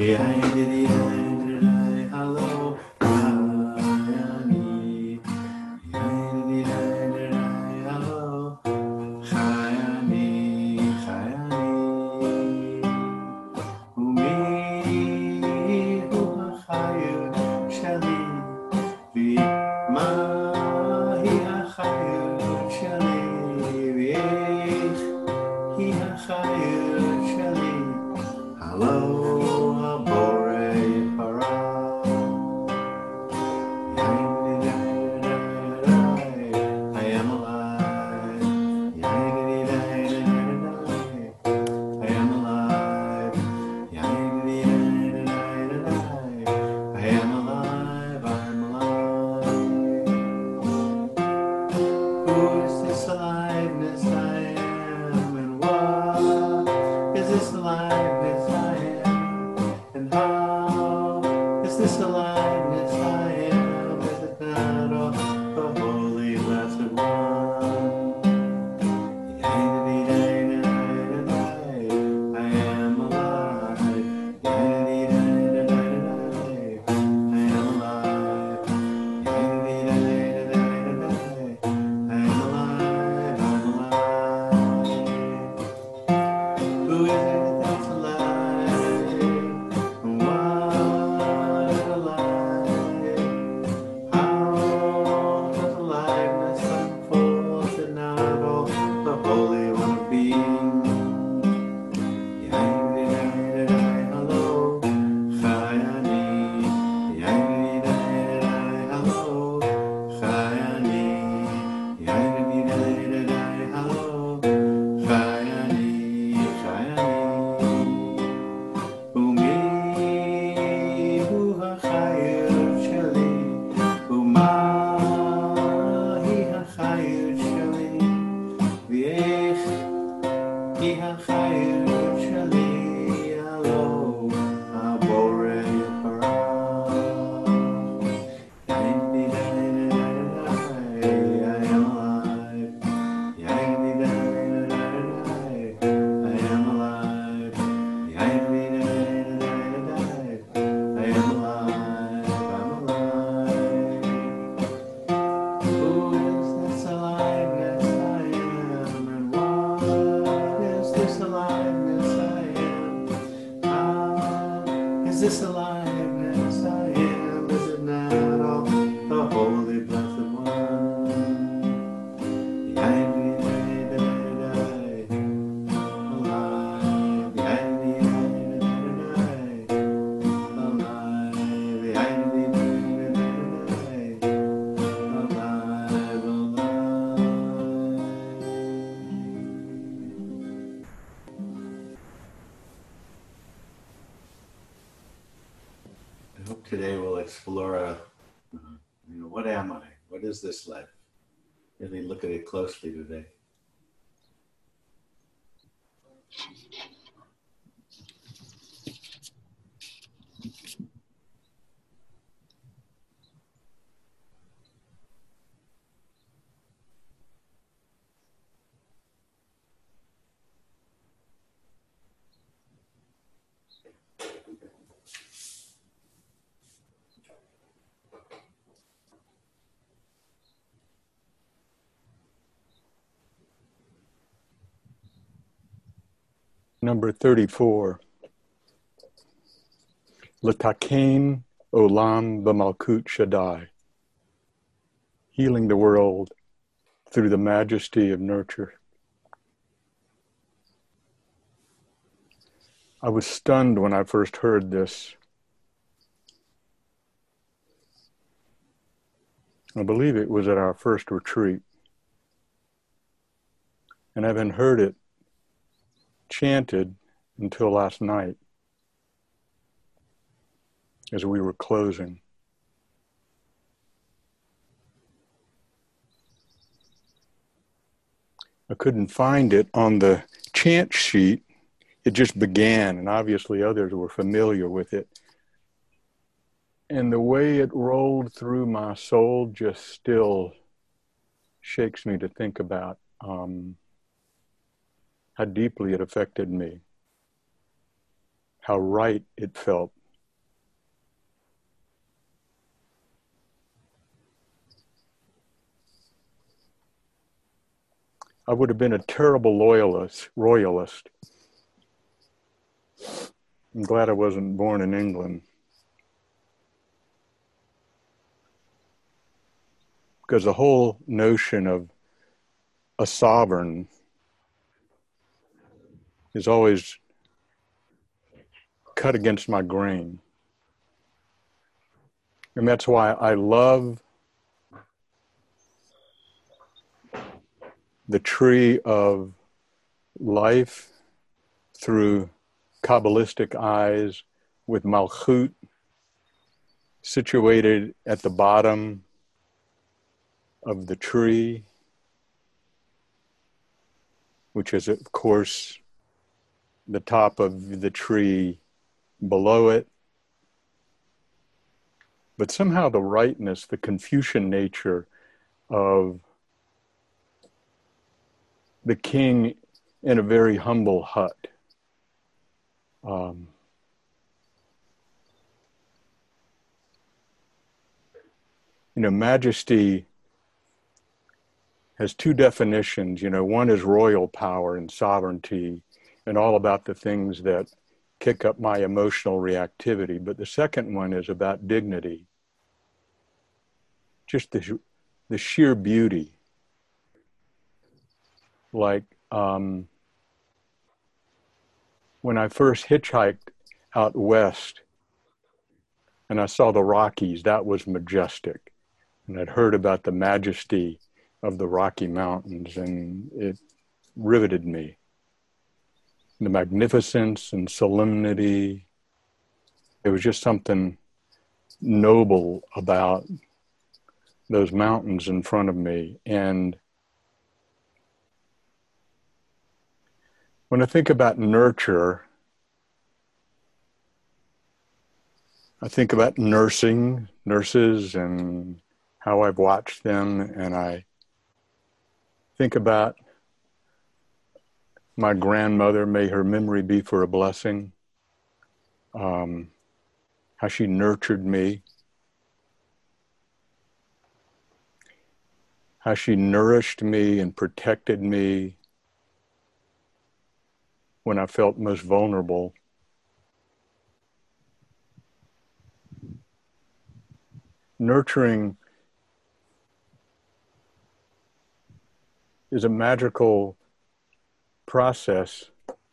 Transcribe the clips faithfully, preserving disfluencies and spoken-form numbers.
Hello, Hayani. Hello, Hayani, Hayani. Umi hu hachayut sheli, v'ma hi hachayut sheli, v'ech hi hachayut sheli. Hello, Abore Para. I am alive. I am alive. I am alive. I'm alive. Who is this aliveness I am, and what is this aliveness I am, and how is this aliveness I am? Is it not all the Holy Blessed One? I am alive. I am alive. I am alive. I'm alive. Who is it that's alive? What is alive? How does aliveness unfold? Did not all the Holy One of Being? Hello, Chayani. Hello, Chayani. Hello, Chayani, Chayani. Umi hu hachayut sheli, Uma hi hachayut sheli, v'ech hi hachayut sheli. Hello, Abore Para. I am alive. I am alive. I am alive. I am alive. I'm alive. Who is this aliveness I am, and what is this aliveness I am? How is this aliveness I am? Is it not all the Holy Blessed One? I am alive. Alive. I am alive. Alive. I am alive. Alive. I hope today we'll explore, uh, you know, what am I? What is this life? Really look at it closely today. Number thirty-four. L'taken olam b'malkut Shaddai. Healing the world through the majesty of nurture. I was stunned when I first heard this. I believe it was at our first retreat. And I haven't heard it chanted until last night as we were closing. I couldn't find it on the chant sheet. It just began, and obviously others were familiar with it. And the way it rolled through my soul just still shakes me to think about um, how deeply it affected me. how right it felt. I would have been a terrible loyalist, royalist. I'm glad I wasn't born in England. Because the whole notion of a sovereign is always cut against my grain. And that's why I love the tree of life through Kabbalistic eyes, with Malchut situated at the bottom of the tree, which is, of course, the top of the tree below it. But somehow the rightness, the Confucian nature of the king in a very humble hut. Um, you know, majesty has two definitions. You know, one is royal power and sovereignty and all about the things that kick up my emotional reactivity. But the second one is about dignity, just the, the sheer beauty. Like um, when I first hitchhiked out west and I saw the Rockies, that was majestic. And I'd heard about the majesty of the Rocky Mountains, and it riveted me. The magnificence and solemnity. There was just something noble about those mountains in front of me. And when I think about nurture, I think about nursing, nurses, and how I've watched them, and I think about my grandmother, may her memory be for a blessing, um, how she nurtured me, how she nourished me and protected me when I felt most vulnerable. Nurturing is a magical process.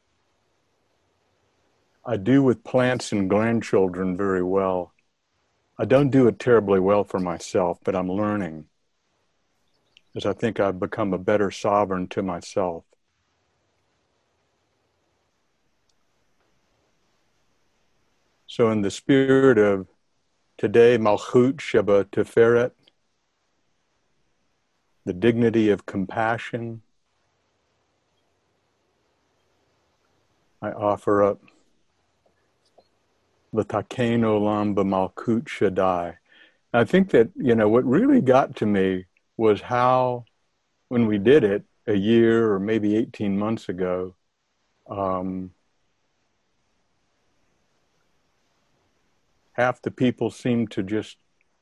I do with plants and grandchildren very well. I don't do it terribly well for myself, but I'm learning, as I think I've become a better sovereign to myself. So in the spirit of today, Malchut Sheba Tiferet, the dignity of compassion, I offer up L'taken Olam B'Malchut Shaddai. I think that, you know, what really got to me was how, when we did it a year or maybe eighteen months ago, um, half the people seemed to just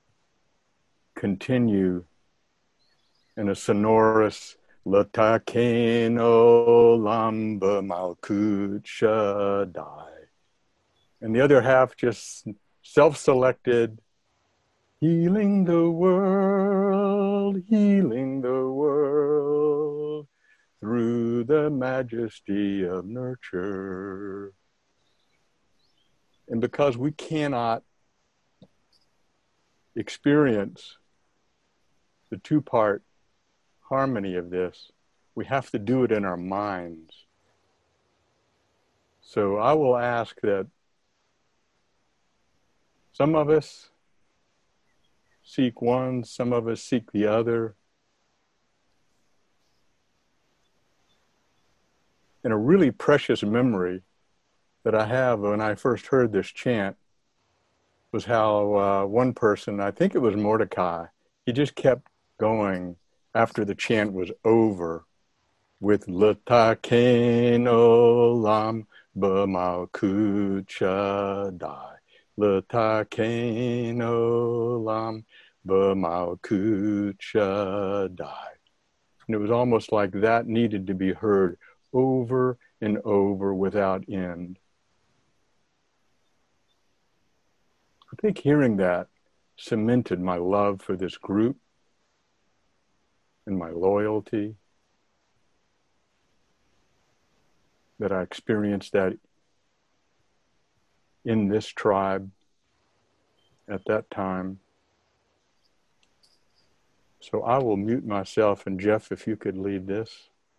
continue in a sonorous L'taken Olam B'Malchut Shaddai. And the other half just self-selected, healing the world, healing the world through the majesty of nurture. And because we cannot experience the two-part harmony of this, we have to do it in our minds. So I will ask that some of us seek one, some of us seek the other. And a really precious memory that I have when I first heard this chant was how uh, one person, I think it was Mordecai, he just kept going after the chant was over with L'taken Olam B'malkut Shaddai L'taken Olam B'malkut Shaddai. And it was almost like that needed to be heard over and over without end. I think hearing that cemented my love for this group and my loyalty, that I experienced that in this tribe at that time. So I will mute myself, and Jeff, if you could lead this.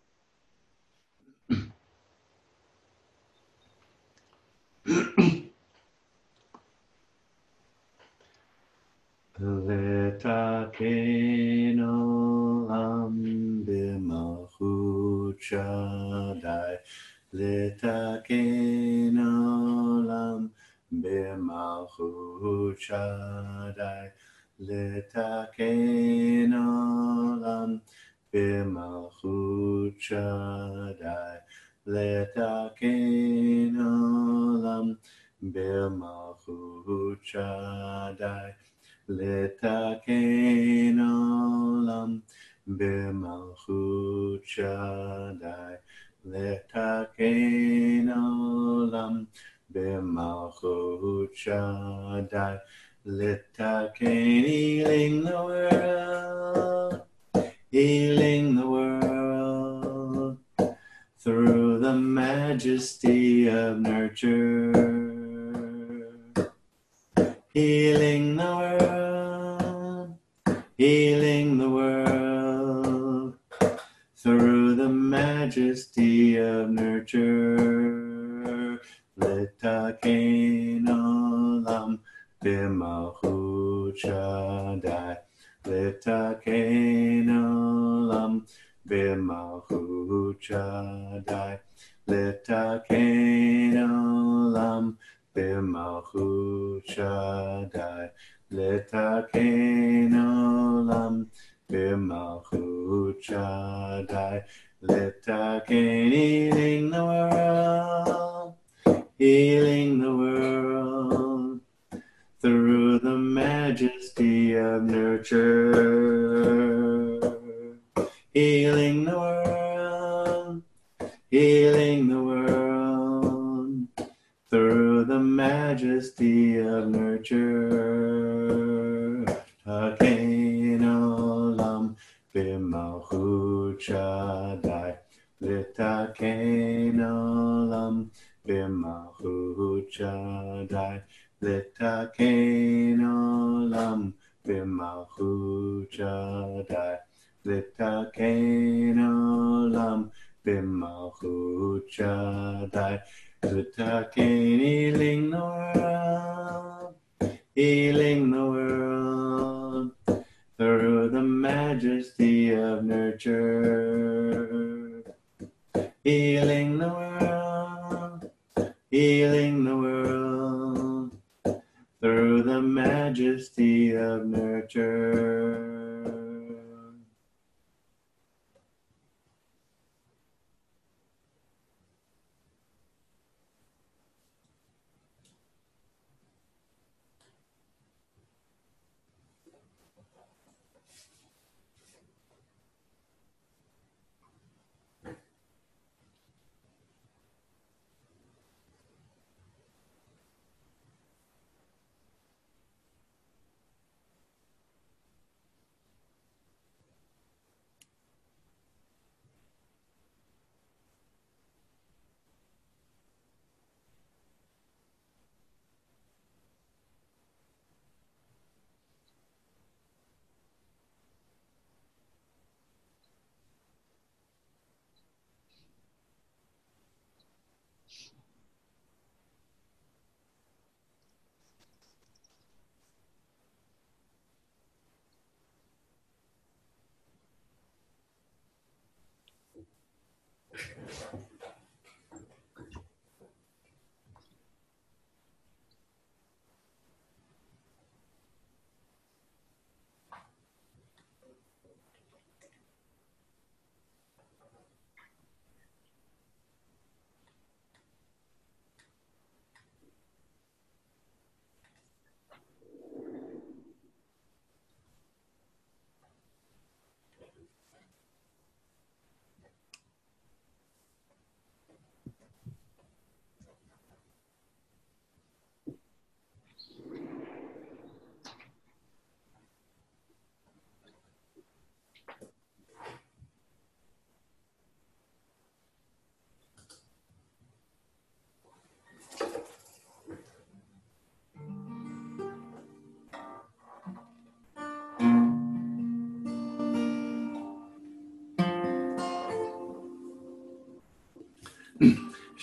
L'taken olam b'malchut Shaddai. L'taken olam b'malchut Shaddai. L'taken olam b'malchut Shaddai. L'taken olam b'malchut Shaddai. L'taken olam b'malchut Shaddai. L'taken olam b'malchut Shaddai. L'taken, healing the world, healing the world through the majesty of nurture. Healing the world, healing the world through the majesty of nurture. L'taken olam b'malchut Shaddai. L'taken olam b'malchut Shaddai. L'taken olam b'malchut Shaddai. L'taken olam b'malchut Shaddai. L'taken, healing the world, healing the world through the majesty of nurture. Healing the world, healing the world through the majesty of nurture. L'taken olam b'malchut Shaddai. L'taken olam b'malchut Shaddai. L'taken olam b'malchut Shaddai. L'taken olam b'malchut Shaddai. L'taken, healing the world, healing the world through the majesty of nurture. Healing the world, healing the world through the majesty of nurture.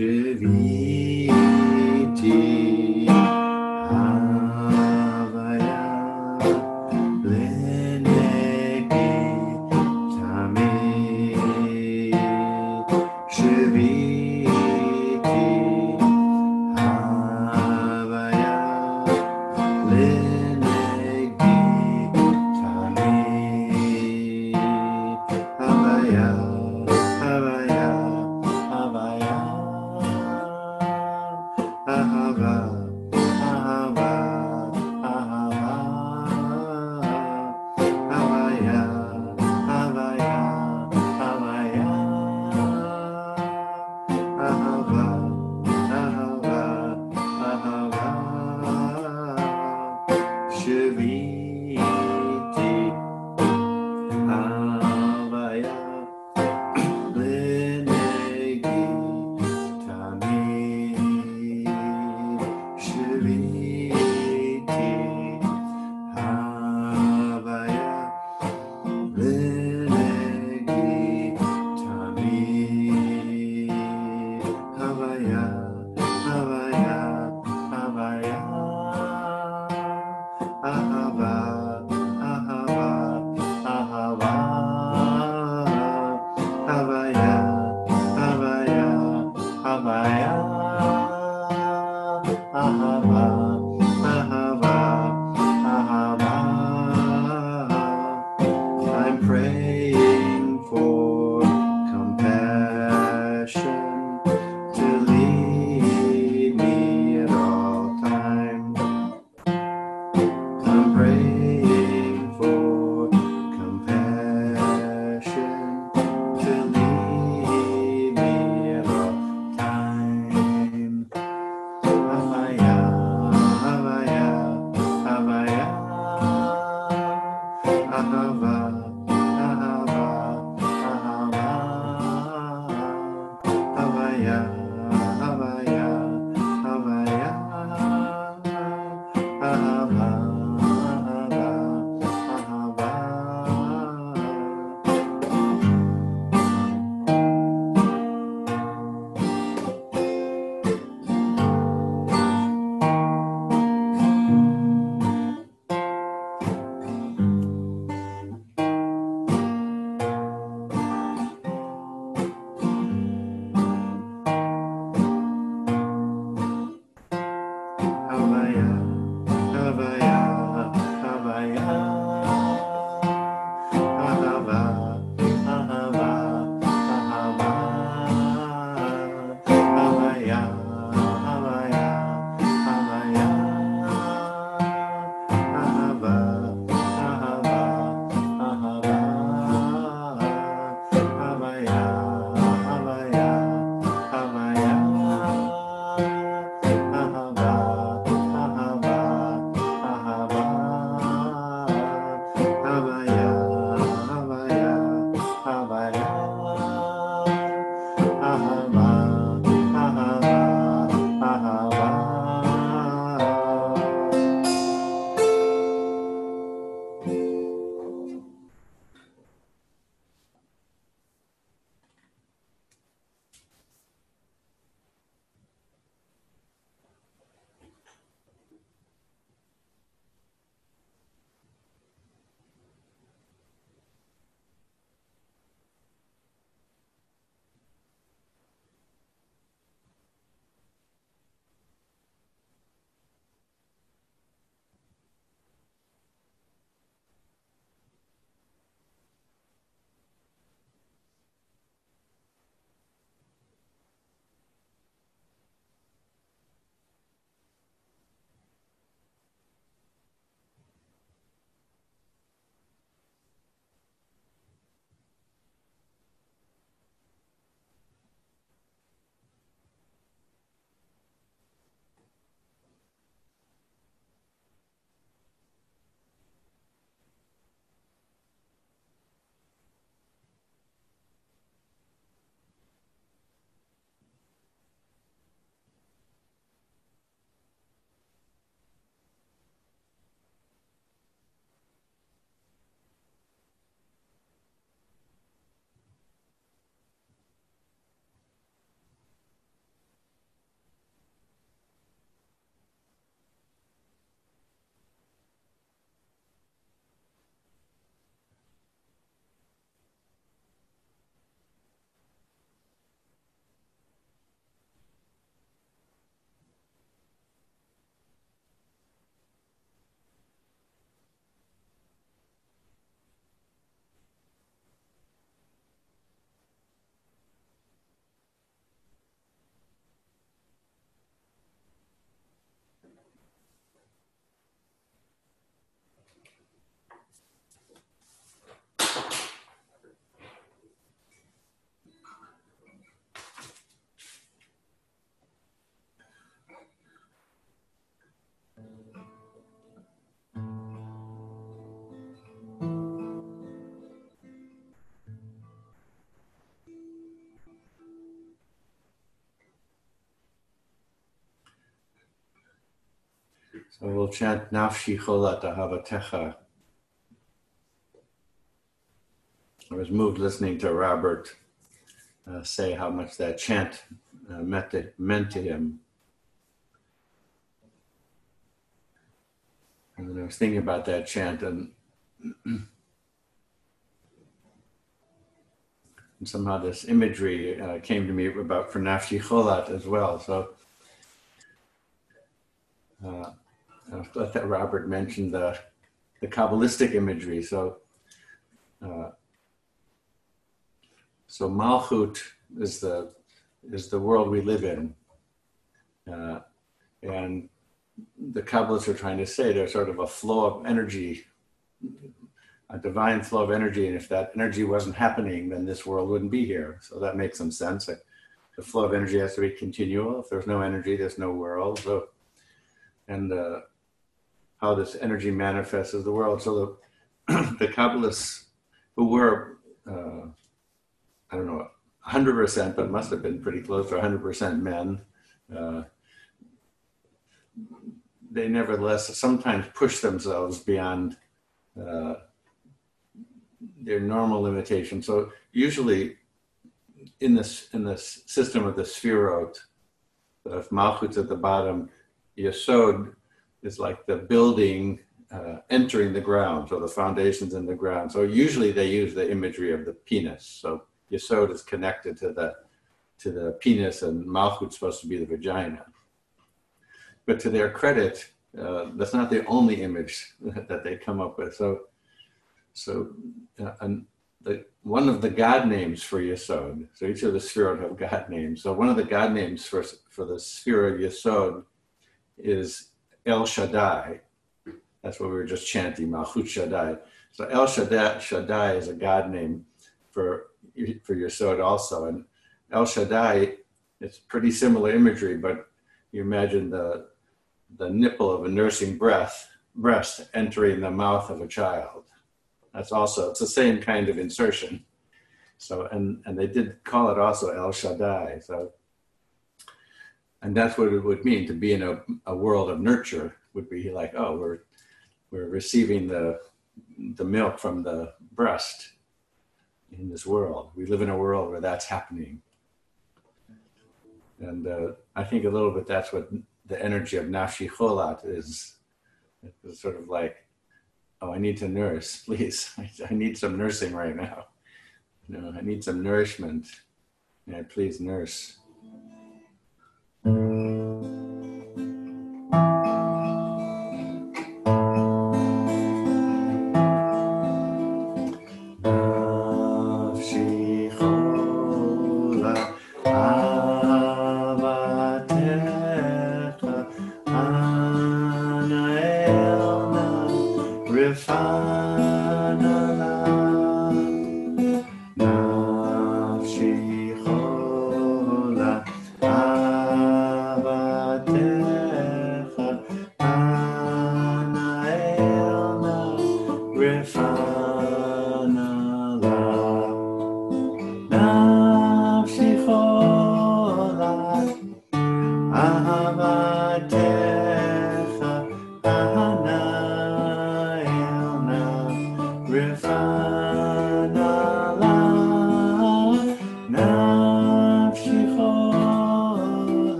Shiviti Havaya Lenegi Tami Shiviti Havaya Lenegi Tami Havaya Havaya Havaya Ahava Ahava Ahava Havaya Havaya Havaya Ahava Ahava Ahava Shiviti Havaya Lenegi Tami Shiviti Havaya Lenegi Tami Havaya Havaya Havaya Ahava Ahava Ahava Havaya Havaya Havaya Ahava Ahava Ahava I'm praying for compassion to lead me at all times. I'm praying for compassion to lead me at all times. Havaya So we'll chant Nafshi Cholat Ahavatecha. I was moved listening to Robert uh, say how much that chant uh, meant, to, meant to him. And then I was thinking about that chant, and, and somehow this imagery uh, came to me about for Nafshi Cholat as well. So uh, I thought that Robert mentioned the, the Kabbalistic imagery. So uh, So Malchut is the is the world we live in, uh, and the Kabbalists are trying to say there's sort of a flow of energy, a divine flow of energy, and if that energy wasn't happening, then this world wouldn't be here. So that makes some sense. Like the flow of energy has to be continual. If there's no energy, there's no world. So, and uh, how this energy manifests as the world. So the the Kabbalists, who were uh, I don't know, one hundred percent, but must have been pretty close to one hundred percent men. Uh, they nevertheless sometimes push themselves beyond uh, their normal limitations. So usually in this in this system of the Sfirot, if Malchut's at the bottom, Yesod is like the building uh, entering the ground, so the foundation's in the ground. So usually they use the imagery of the penis. So Yesod is connected to the to the penis, and Malchut's supposed to be the vagina. But to their credit, uh, that's not the only image that they come up with. So, so uh, and the, one of the God names for Yesod. So each of the Sfirot have God names. So one of the God names for for the Sfirot Yesod is El Shaddai. That's what we were just chanting, Malchut Shaddai. So El Shaddai, Shaddai is a God name for for Yesod also. And El Shaddai, it's pretty similar imagery, but you imagine the the nipple of a nursing breath, breast entering the mouth of a child. That's also, it's the same kind of insertion. So, and, and they did call it also El Shaddai. So, and that's what it would mean to be in a, a world of nurture, would be like, oh, we're we're receiving the the milk from the breast in this world. We live in a world where that's happening. And uh, I think a little bit that's what the energy of Nafshi Cholat is. It's sort of like, oh, I need to nurse, please. I, I need some nursing right now. You know, I need some nourishment. May I please nurse?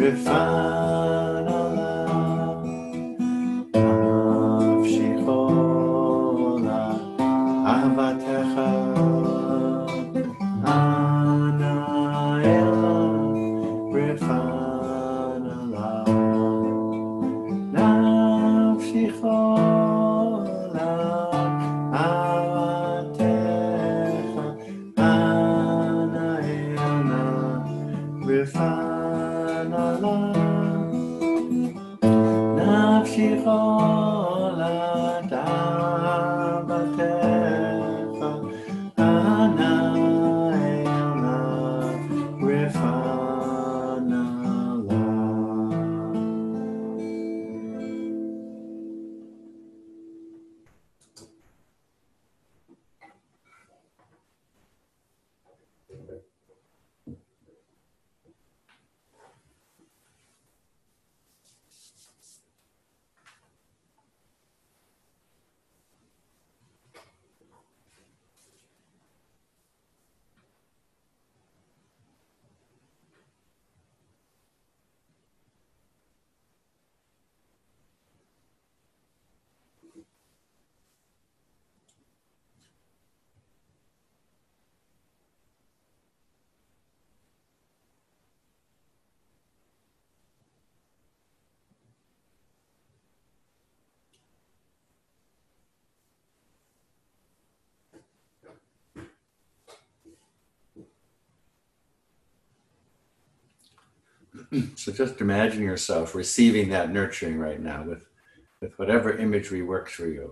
So just imagine yourself receiving that nurturing right now with, with whatever imagery works for you.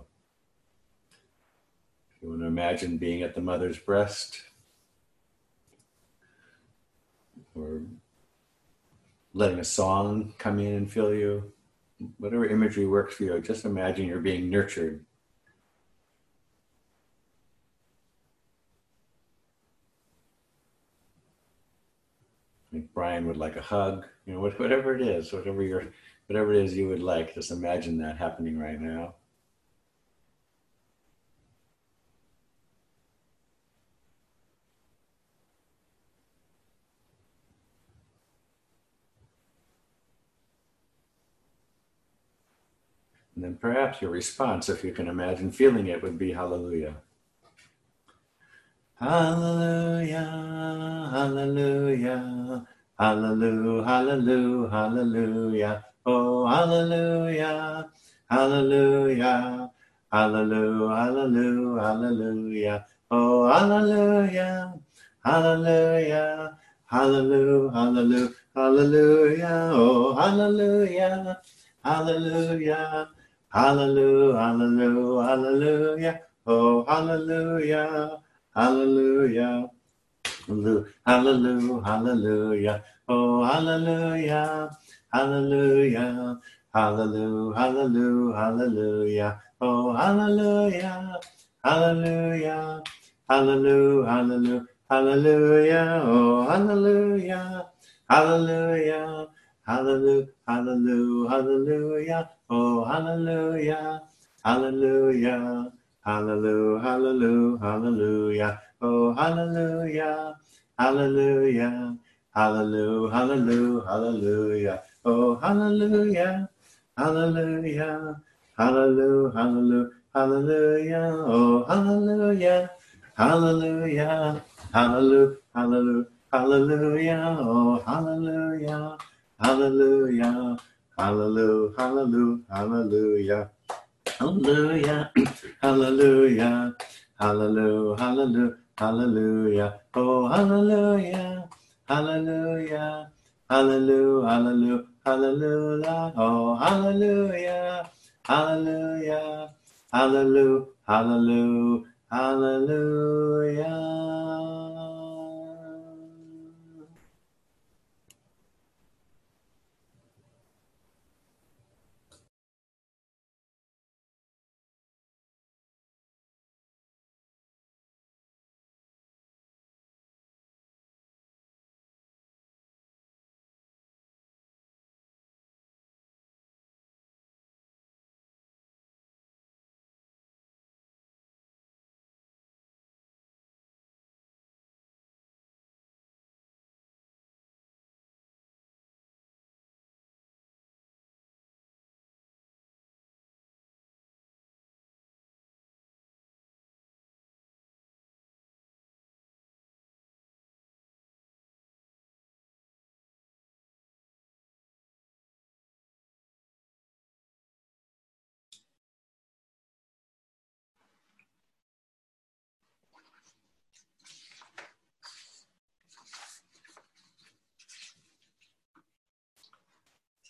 You want to imagine being at the mother's breast, or letting a song come in and fill you. Whatever imagery works for you, just imagine you're being nurtured. I think Brian would like a hug, you know, whatever it is, whatever you're, whatever it is you would like, just imagine that happening right now. And then perhaps your response, if you can imagine feeling it, would be hallelujah. Hallelujah, hallelujah, hallelujah, hallelujah, hallelujah. Oh, hallelujah, hallelujah, hallelujah, hallelujah, hallelujah. Oh, hallelujah, hallelujah, hallelujah, hallelujah, hallelujah. Oh, hallelujah, hallelujah, hallelujah, hallelujah, hallelujah. Oh, hallelujah. Hallelujah, hallelujah, hallelujah, oh hallelujah, hallelujah, hallelujah, hallelujah, hallelujah, oh hallelujah, hallelujah, hallelujah, hallelujah, hallelujah, oh hallelujah, hallelujah, hallelujah, hallelujah, hallelujah, oh hallelujah, hallelujah. Hallelujah, hallelujah, hallelujah, oh hallelujah, hallelujah, hallelujah, hallelujah, hallelujah, oh hallelujah, hallelujah, hallelujah, hallelujah, hallelujah, oh hallelujah, hallelujah, hallelujah, hallelujah, hallelujah, oh hallelujah, hallelujah, hallelujah, hallelujah, hallelujah. Hallelujah, hallelujah, hallelujah, hallelujah, hallelujah, oh hallelujah, hallelujah, hallelujah, hallelujah, hallelujah, oh hallelujah, hallelujah, hallelujah, hallelujah, hallelujah.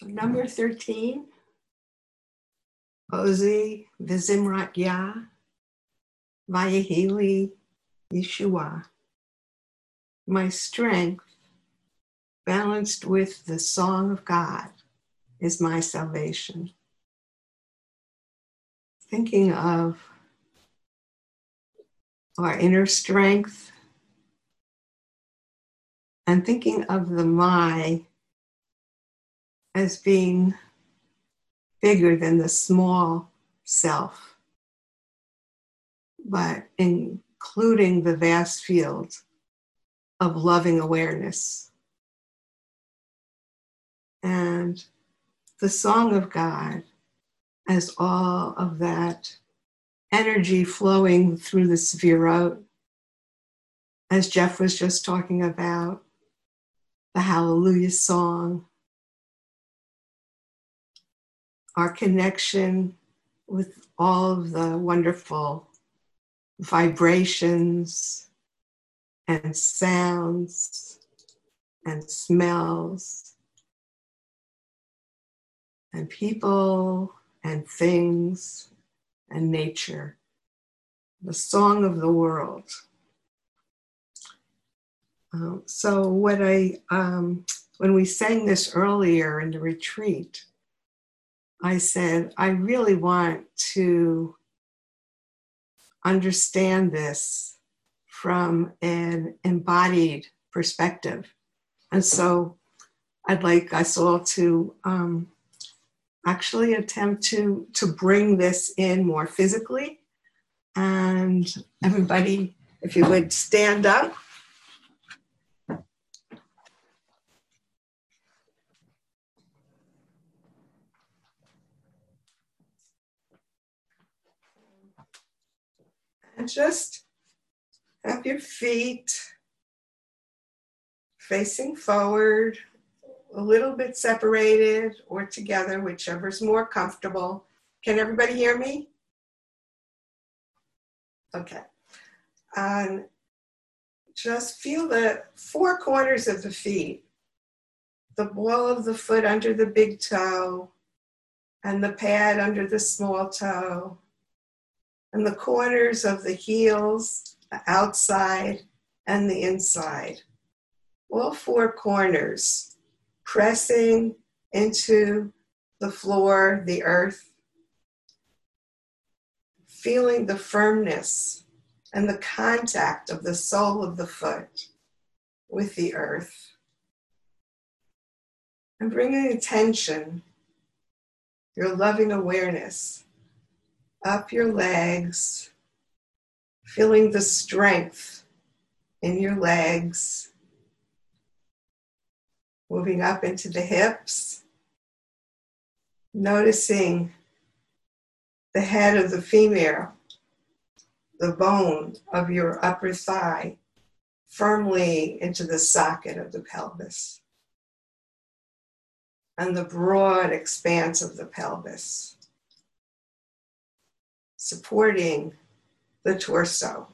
Number thirteen, Ozi Vizimrat Yah, Vayahili Yeshua. My strength, balanced with the song of God, is my salvation. Thinking of our inner strength and thinking of the my as being bigger than the small self, but including the vast field of loving awareness. And the song of God as all of that energy flowing through the Sefirot, as Jeff was just talking about, the Hallelujah song, our connection with all of the wonderful vibrations and sounds and smells and people and things and nature, the song of the world. Um, so what I, um, when we sang this earlier in the retreat, I said, I really want to understand this from an embodied perspective. And so I'd like us all to um, actually attempt to, to bring this in more physically. And everybody, if you would stand up. And just have your feet facing forward, a little bit separated or together, whichever's more comfortable. Can everybody hear me? Okay. And just feel the four corners of the feet, the ball of the foot under the big toe, and the pad under the small toe, and the corners of the heels, the outside and the inside. All four corners pressing into the floor, the earth, feeling the firmness and the contact of the sole of the foot with the earth. And bringing attention, your loving awareness, up your legs, feeling the strength in your legs, moving up into the hips, noticing the head of the female, the bone of your upper thigh, firmly into the socket of the pelvis, and the broad expanse of the pelvis, supporting the torso.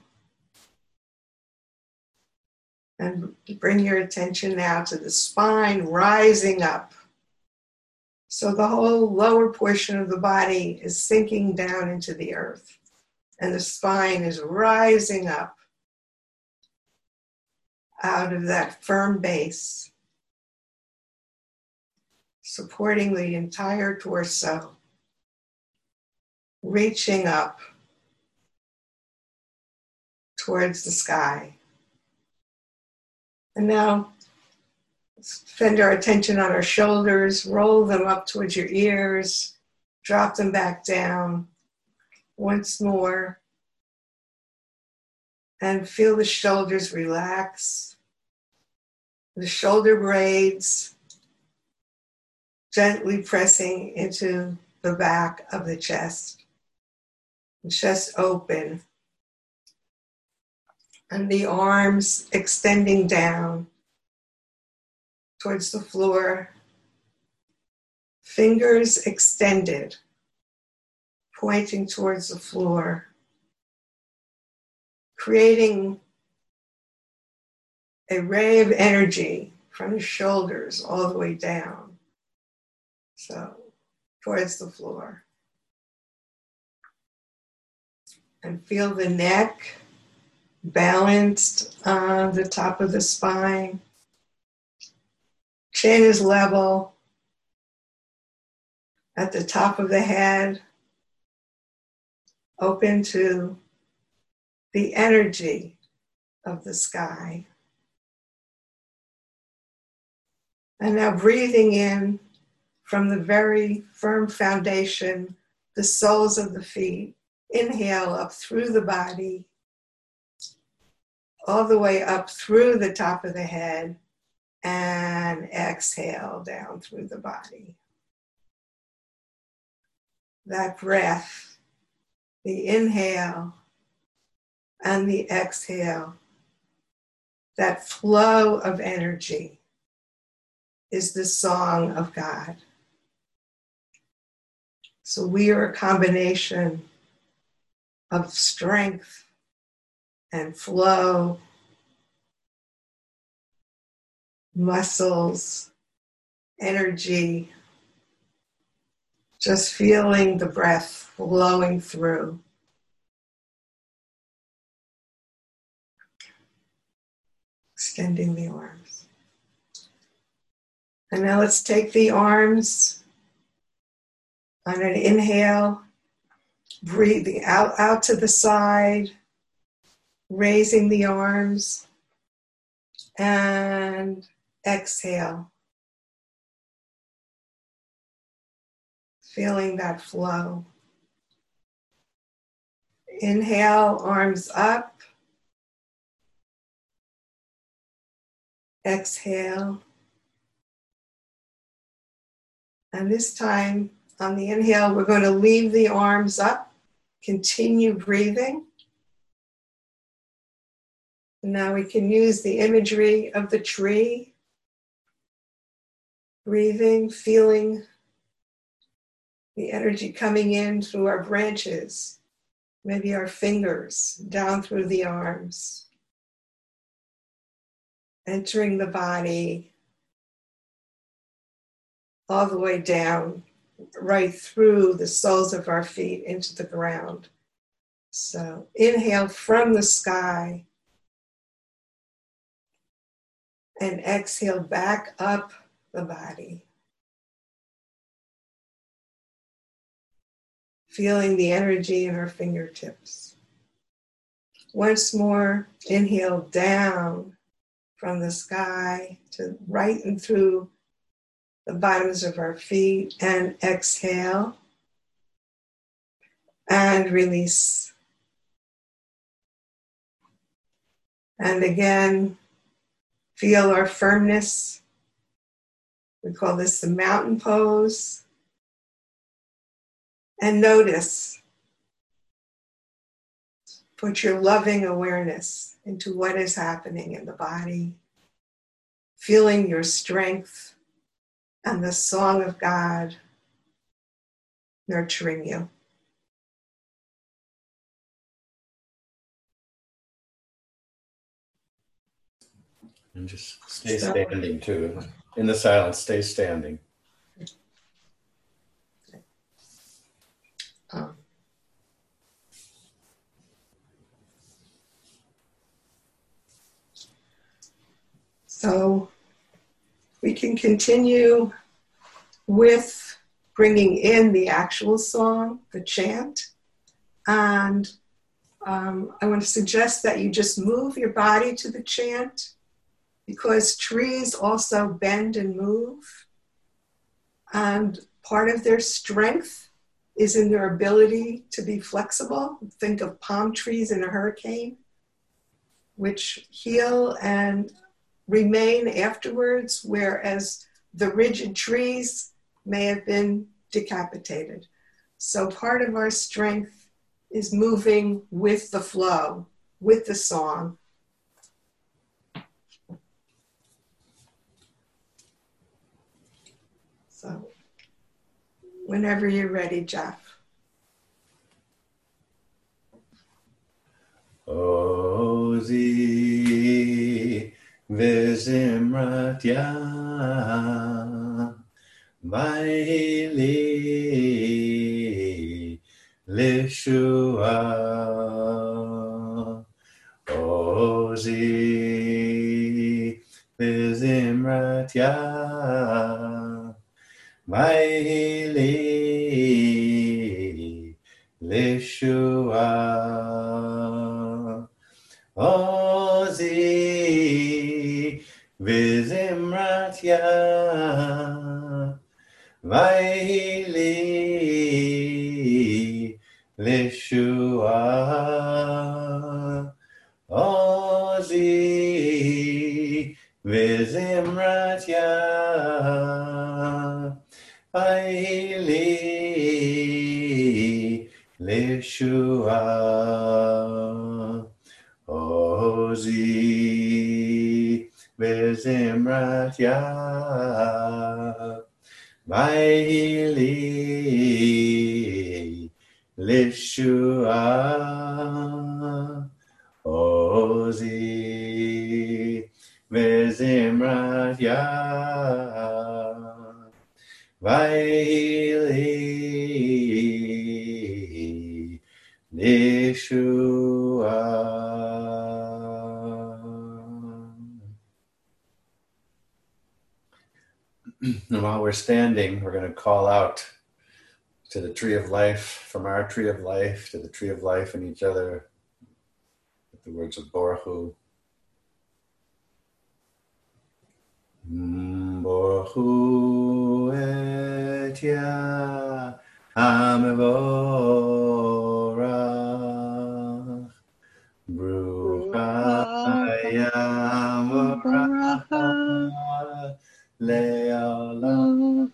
And bring your attention now to the spine rising up. So the whole lower portion of the body is sinking down into the earth, and the spine is rising up out of that firm base, supporting the entire torso, reaching up towards the sky. And now, spend our attention on our shoulders, roll them up towards your ears, drop them back down once more, and feel the shoulders relax. The shoulder blades gently pressing into the back of the chest, the chest open, and the arms extending down towards the floor, fingers extended, pointing towards the floor, creating a ray of energy from the shoulders all the way down, So towards the floor. And feel the neck balanced on the top of the spine. Chin is level at the top of the head, open to the energy of the sky. And now breathing in from the very firm foundation, the soles of the feet. Inhale up through the body, all the way up through the top of the head, and exhale down through the body. That breath, the inhale and the exhale, that flow of energy is the song of God. So we are a combination of strength and flow, muscles, energy, just feeling the breath flowing through. Extending the arms. And now let's take the arms on an inhale, breathing out, out to the side, raising the arms, and exhale. Feeling that flow. Inhale, arms up. Exhale. And this time, on the inhale, we're going to leave the arms up, continue breathing. And now we can use the imagery of the tree, breathing, feeling the energy coming in through our branches, maybe our fingers, down through the arms, entering the body, all the way down, right through the soles of our feet into the ground. So inhale from the sky and exhale back up the body. Feeling the energy in our fingertips. Once more, inhale down from the sky to right and through the bottoms of our feet, and exhale and release. And again, feel our firmness. We call this the mountain pose. And notice, put your loving awareness into what is happening in the body, feeling your strength and the song of God nurturing you. And just stay standing too. In the silence, stay standing. Um, so we can continue with bringing in the actual song, the chant. And um, I want to suggest that you just move your body to the chant, because trees also bend and move. And part of their strength is in their ability to be flexible. Think of palm trees in a hurricane, which heal and remain afterwards, whereas the rigid trees may have been decapitated. So part of our strength is moving with the flow, with the song. So whenever you're ready, Jeff. Ozi Vizimratya Vaili Lishua Ozi Vizimratya Vaili Lishua Ozi Vizimratya Vaili Lishua Ozi Vizimratya Vaili Lishua Ozi Vizimratya Vaili Lishua Ozi Vizimratya Vaili Lishua. And while we're standing, we're going to call out to the tree of life, from our tree of life to the tree of life in each other, with the words of Baruch Hu. Baruch Hu et ya Hamevorach Bruchayam V'racha Le'olam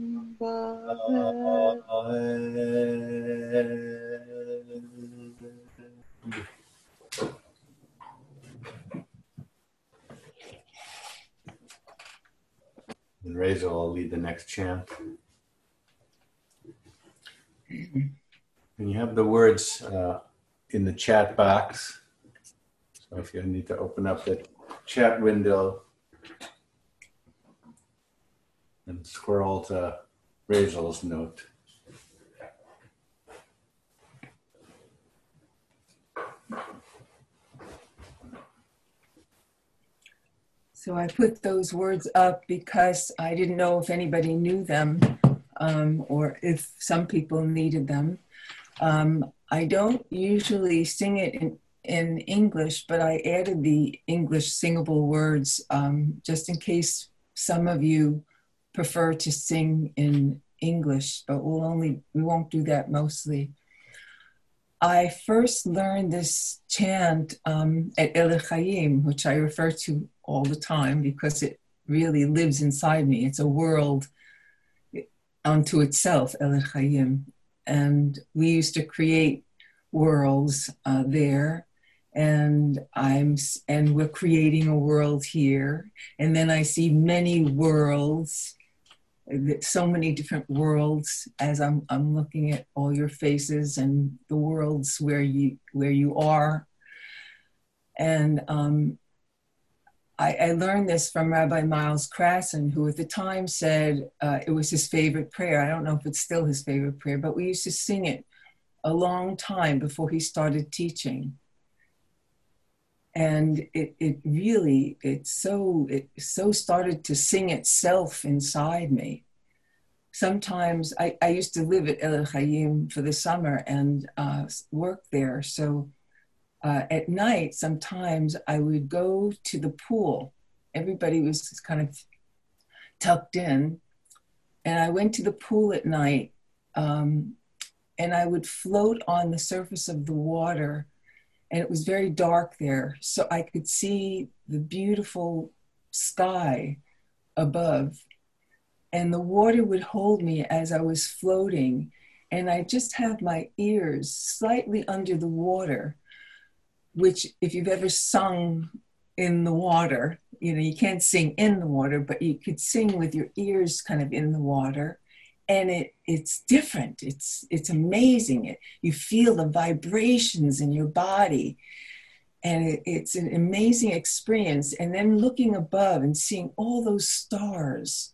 And Reza will lead the next chant. And you have the words uh, in the chat box. So if you need to open up the chat window and scroll to Razel's note. So I put those words up because I didn't know if anybody knew them um, or if some people needed them. Um, I don't usually sing it in, in English, but I added the English singable words um, just in case some of you prefer to sing in English, but we'll only, we won't do that mostly. I first learned this chant um, at El Chaim, which I refer to all the time because it really lives inside me. It's a world unto itself, El Chaim. And we used to create worlds uh, there, and I'm and we're creating a world here. And then I see many worlds, so many different worlds as I'm I'm looking at all your faces and the worlds where you where you are. And um, I, I learned this from Rabbi Miles Krasson, who at the time said uh, it was his favorite prayer. I don't know if it's still his favorite prayer, but we used to sing it a long time before he started teaching. And it, it really, it so, it so started to sing itself inside me. Sometimes I, I used to live at El Chaim for the summer and uh, work there. So uh, at night, sometimes I would go to the pool. Everybody was kind of tucked in. And I went to the pool at night um, and I would float on the surface of the water. And it was very dark there, so I could see the beautiful sky above. And the water would hold me as I was floating. And I just have my ears slightly under the water, which if you've ever sung in the water, you know, you can't sing in the water, but you could sing with your ears kind of in the water. And it it's different. It's it's amazing. It, you feel the vibrations in your body. And it, it's an amazing experience. And then looking above and seeing all those stars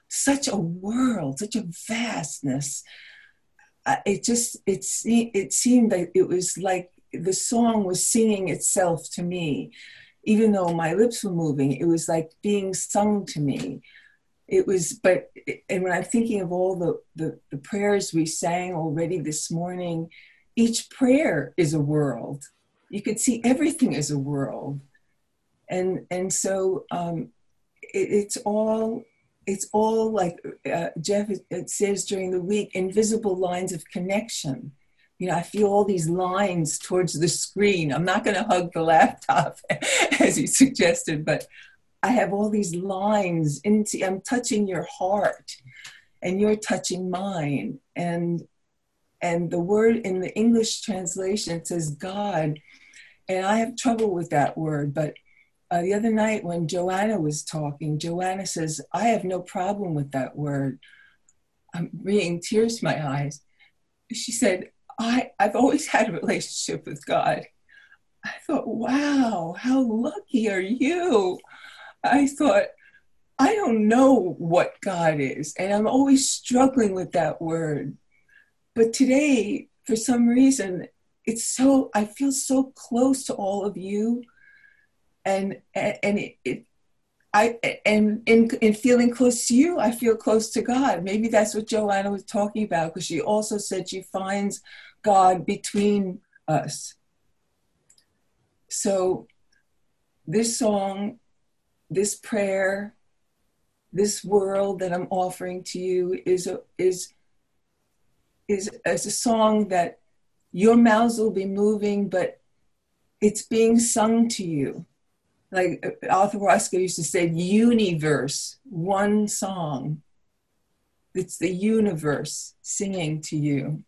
such a world, such a vastness. Uh, it just, it, it seemed like it was like the song was singing itself to me. Even though my lips were moving, it was like being sung to me. It was, but, and when I'm thinking of all the, the, the prayers we sang already this morning, each prayer is a world. You could see everything as a world. And, and so um, it, it's all, it's all like uh, Jeff it says during the week, invisible lines of connection. You know, I feel all these lines towards the screen. I'm not going to hug the laptop as you suggested, but I have all these lines into, I'm touching your heart and you're touching mine. And, and the word in the English translation says God, and I have trouble with that word, but uh, the other night when Joanna was talking, Joanna says, I have no problem with that word. I'm bringing tears to my eyes. She said, I, I've always had a relationship with God. I thought, wow, how lucky are you? I thought, I don't know what God is, and I'm always struggling with that word. But today, for some reason, it's so, I feel so close to all of you. And, and it, it I, and in, in feeling close to you, I feel close to God. Maybe that's what Joanna was talking about, because she also said she finds God between us. So this song, this prayer, this world that I'm offering to you is a, is, is, is a song that your mouths will be moving, but it's being sung to you. Like Arthur Roscoe used to say, universe, one song. It's the universe singing to you.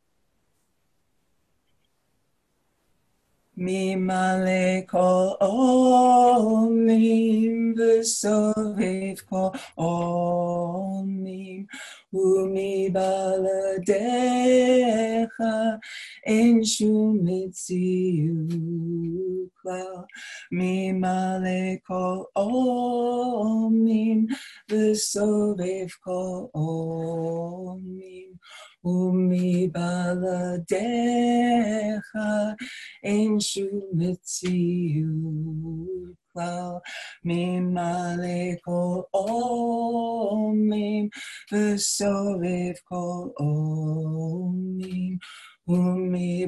Mimale kol omim v'sovev kol omim umi baladecha en shum mitziut klal. Mimale kol omim v'sovev kol omim umi baladecha en shum mitziut klal. Mimale kol omim v'sovev kol omim umi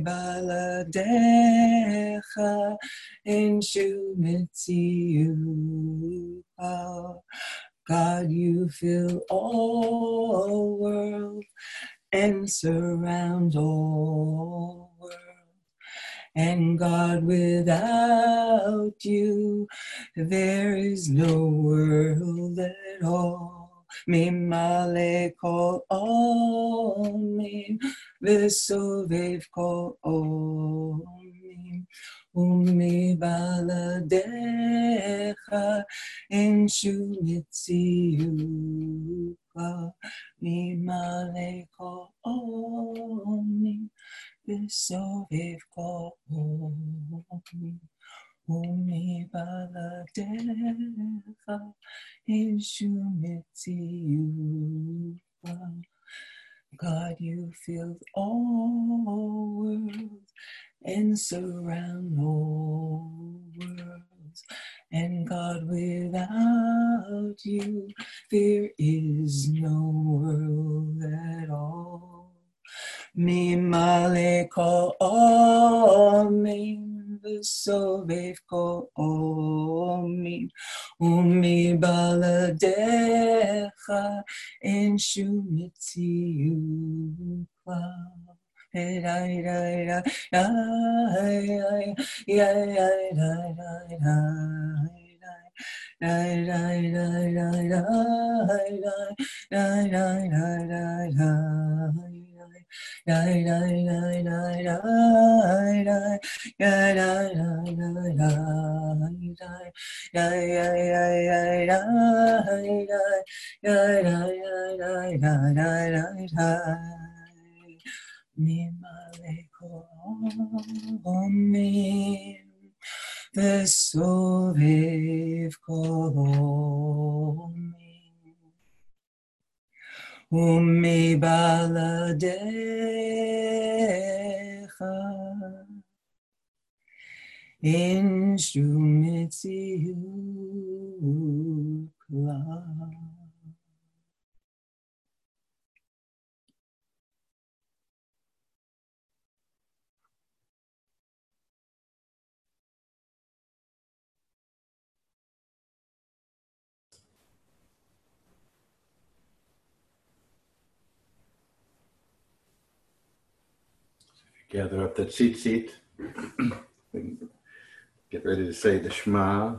baladecha en shum mitziut klal. God, you fill all worlds and surround all worlds. And God, without you, there is no world at all. Mimale kol omim v'sovev kol omim umi baladecha en shum mitziut klal. Mimale kol omim v'sovev kol omim umi baladecha en shum mitziut klal. God, you filled all worlds and surround all worlds. And God, without you, there is no world at all. Mimale kol omim v'sovev kol omim umi baladecha en shum mitziut klal. Mimale kol omim v'sovev kol omim Umi baladecha instrumentiu kla. Gather up the tzitzit. Get ready to say the Shema.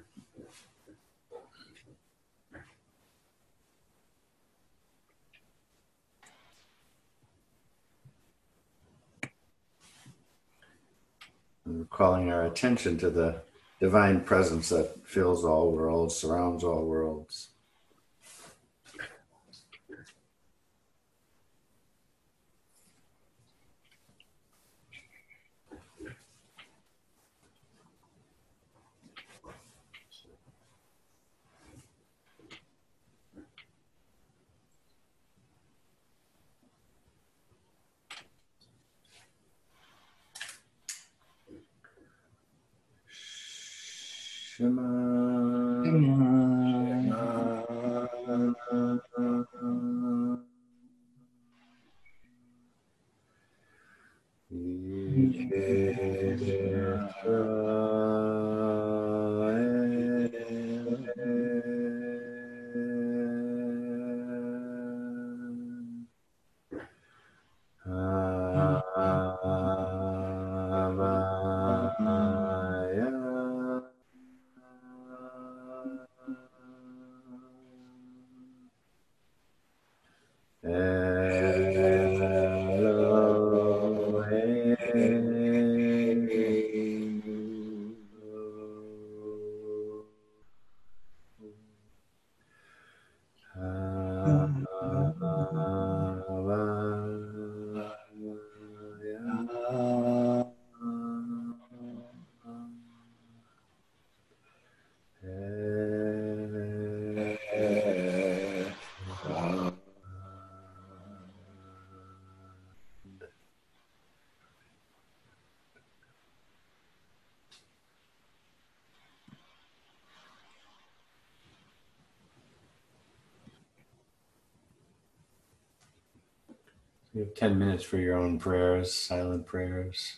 And we're calling our attention to the divine presence that fills all worlds, surrounds all worlds. Shema. You have ten minutes for your own prayers, silent prayers.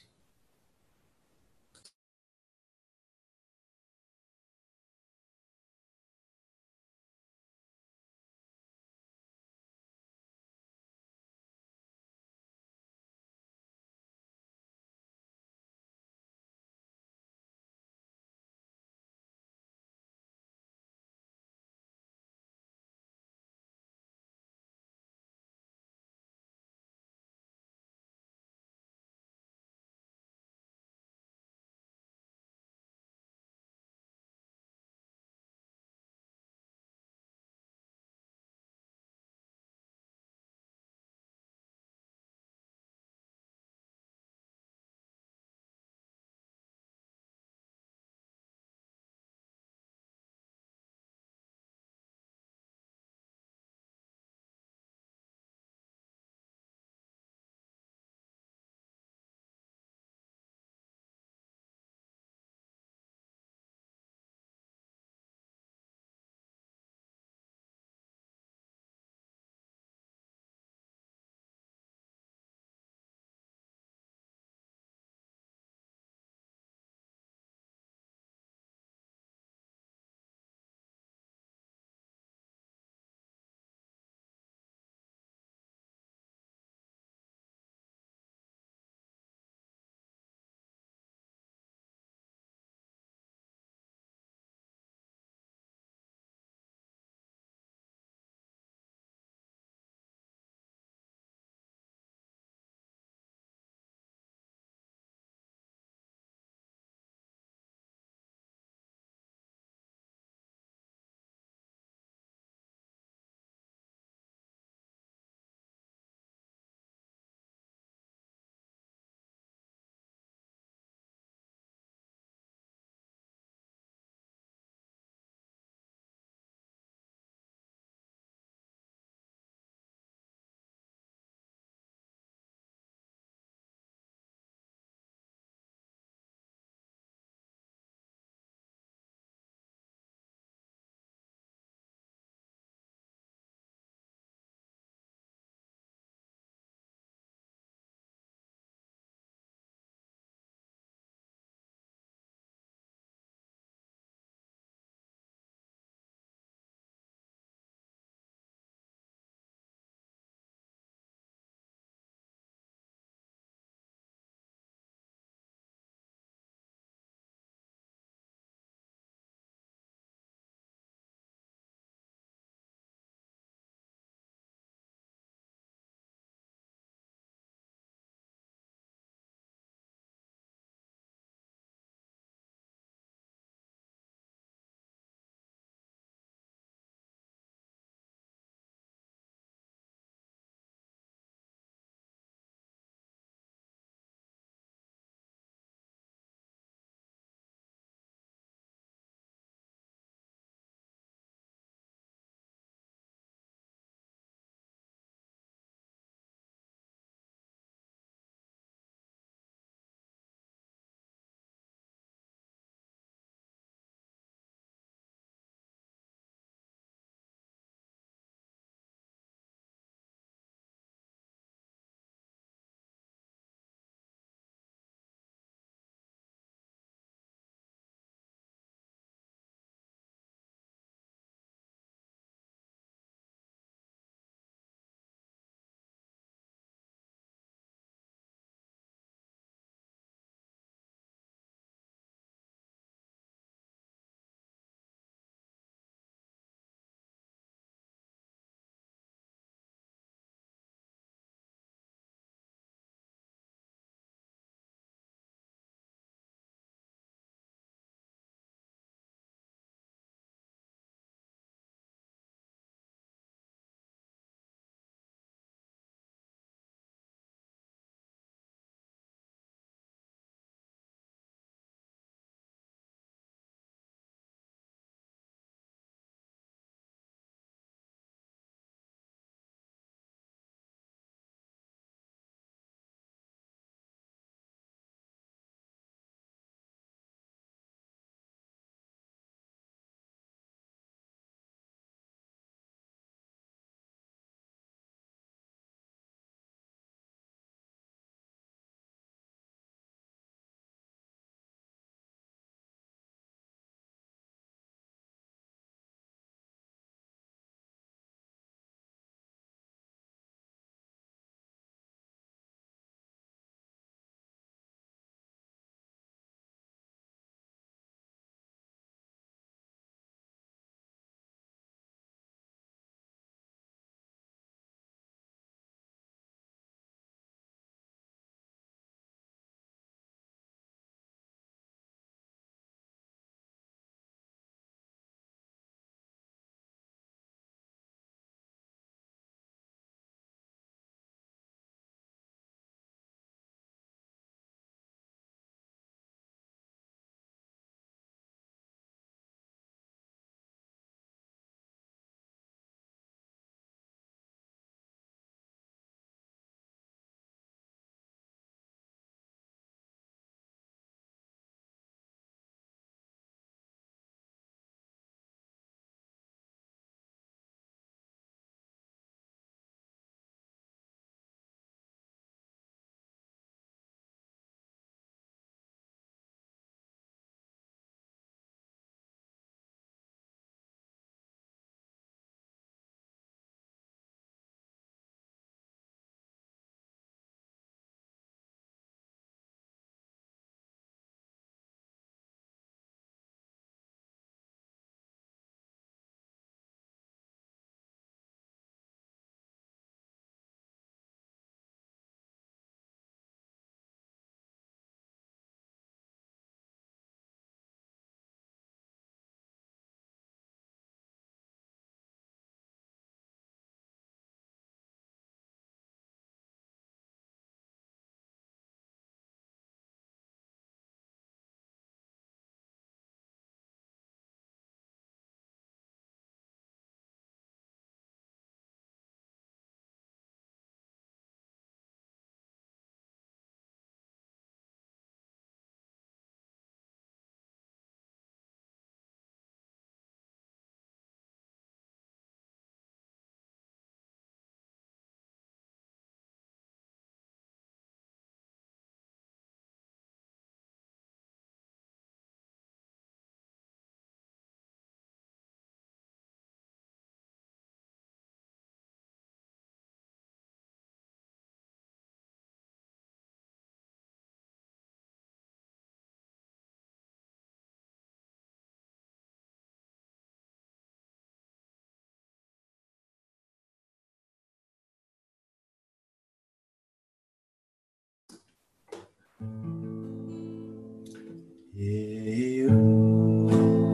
Yehu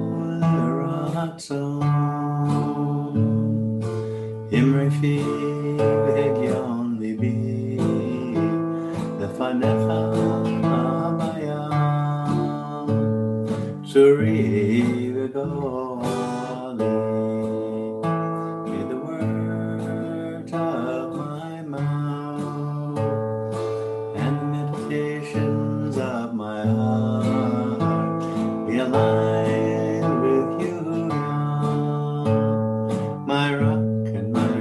l'ratzon Imri fi v'hegion libi Lefanecha abaya Tzuri v'goli May the words of my mouth and the meditations of my heart be aligned with you now, my rock and my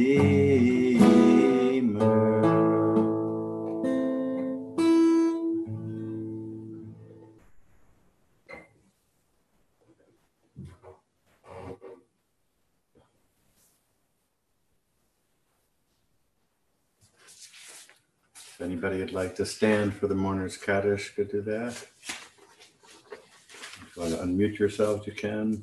redeemer. If anybody would like to stand for the mourner's Kaddish, could do that. If you want to unmute yourselves, you can.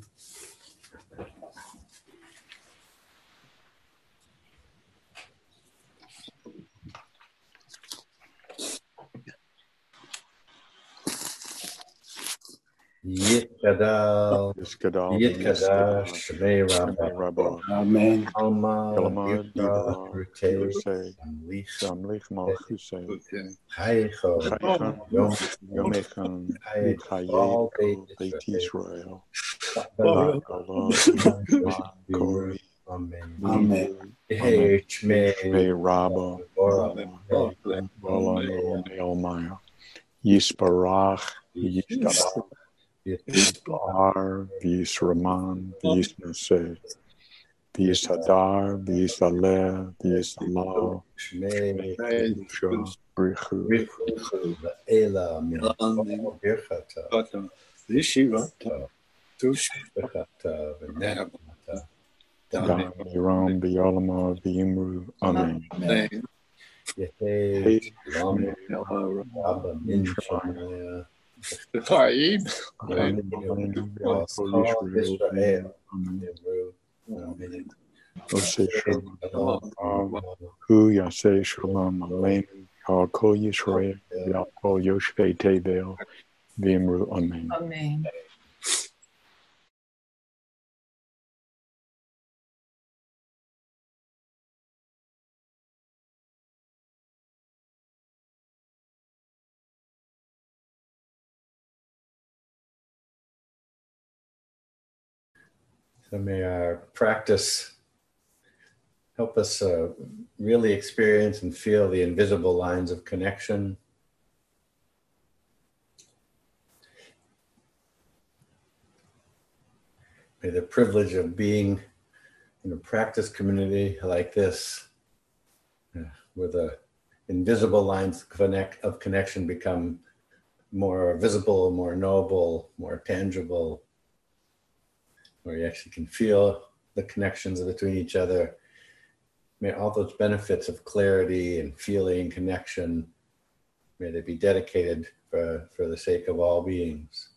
Yitkadal, Yiskadal, Yitkadash, Shemei Shemei Rabbah, Rabba, Amen. Alma, Yalama, Yirka, Dibara, Rute, Yurusei, Samlich, Samlich Malchusei, Chayecho, Chaychan, Yom, Yomechan, Chayecho, all Yitchayeko, Beit Beit Israel, Israel, Baruch, Allah, Kori, Amen. Amen. Hey, Shmei, Shmei Rabba, Bora, Bola Neomaya, Yisparach, Yishtabach, Yisbar, Yisraman, Yisnaseh, Yisadar, Yisaleh, Yisalah, Shmei, Shah, Brichu, Richu, Ela, Min, Birchata, Zishirata. Birchata, Venata, Dan, Yiram, Biyalama, Vimru, Amen. Amen. Yehei, Hey, Lam, Yahara. Abba, Min, Shemaya, Chaim. Amen. Kol Israel, Amen. Nimru, Amen. Oseh Shalom. Shalom. Hu Yaseh Shalom Aleinu, Ya'akol Yisrael, Ya'akol Yoshvei Tevel, Vimru, Amen. Amen. So may our practice help us uh, really experience and feel the invisible lines of connection. May the privilege of being in a practice community like this, uh, where the invisible lines of, connect, of connection become more visible, more knowable, more tangible, where you actually can feel the connections between each other. May all those benefits of clarity and feeling, connection, may they be dedicated for, for the sake of all beings.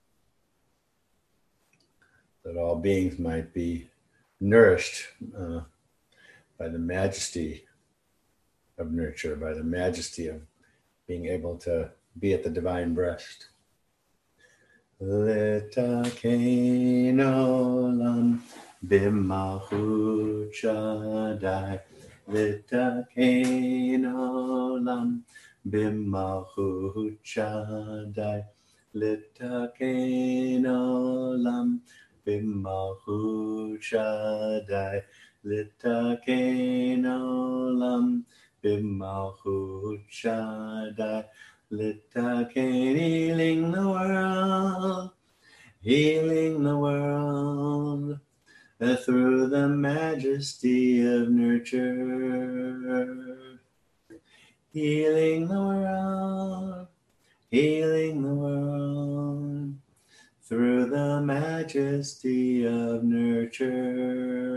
That all beings might be nourished uh, by the majesty of nurture, by the majesty of being able to be at the divine breast. Litakein olam b'malchut Shaddai. Litakein olam b'malchut Shaddai. Litakein olam b'malchut Shaddai. Litakein olam b'malchut Shaddai. Litakein, healing the world, healing the world uh, through the majesty of nurture. Healing the world, healing the world through the majesty of nurture.